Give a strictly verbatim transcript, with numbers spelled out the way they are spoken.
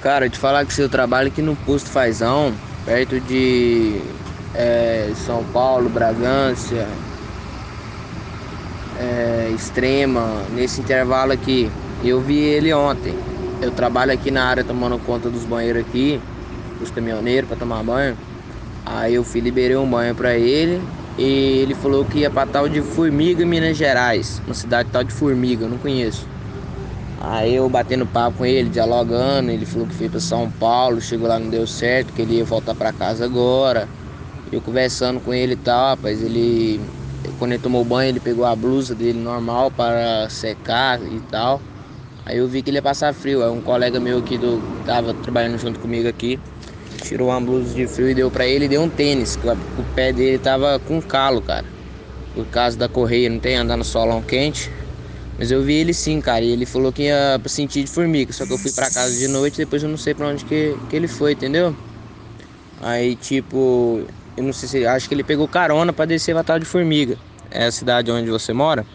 Cara, te falar que seu trabalho aqui no Posto Fazão, perto de é, São Paulo, Bragança, é, Extrema, nesse intervalo aqui. Eu vi ele ontem. Eu trabalho aqui na área tomando conta dos banheiros aqui, dos caminhoneiros para tomar banho. Aí eu fui, liberei um banho pra ele e ele falou que ia pra tal de Formiga, Minas Gerais, uma cidade tal de Formiga, eu não conheço. Aí eu batendo papo com ele, dialogando, ele falou que foi pra São Paulo, chegou lá, não deu certo, que ele ia voltar pra casa agora. Eu conversando com ele e tal, rapaz, ele, quando ele tomou banho, ele pegou a blusa dele normal para secar e tal. Aí eu vi que ele ia passar frio, aí um colega meu aqui do, tava trabalhando junto comigo aqui, tirou uma blusa de frio e deu pra ele e deu um tênis, que o o pé dele tava com calo, cara. Por causa da correia, não tem andar no solão quente. Mas eu vi ele sim, cara, e ele falou que ia sentir de formiga. Só que eu fui pra casa de noite, depois eu não sei pra onde que, que ele foi, entendeu? Aí, tipo, eu não sei se, acho que ele pegou carona pra descer pra tal de Formiga. É a cidade onde você mora?